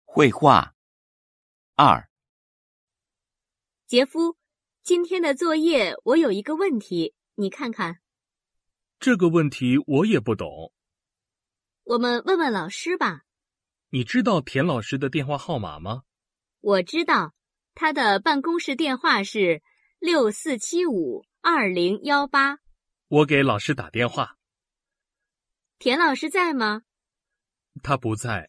绘画。2. 杰夫，今天的作业我有一个问题，你看看。 这个问题我也不懂。 我们问问老师吧。 你知道田老师的电话号码吗？ 我知道，他的办公室电话是64752018。 我给老师打电话。 田老师在吗？ 他不在。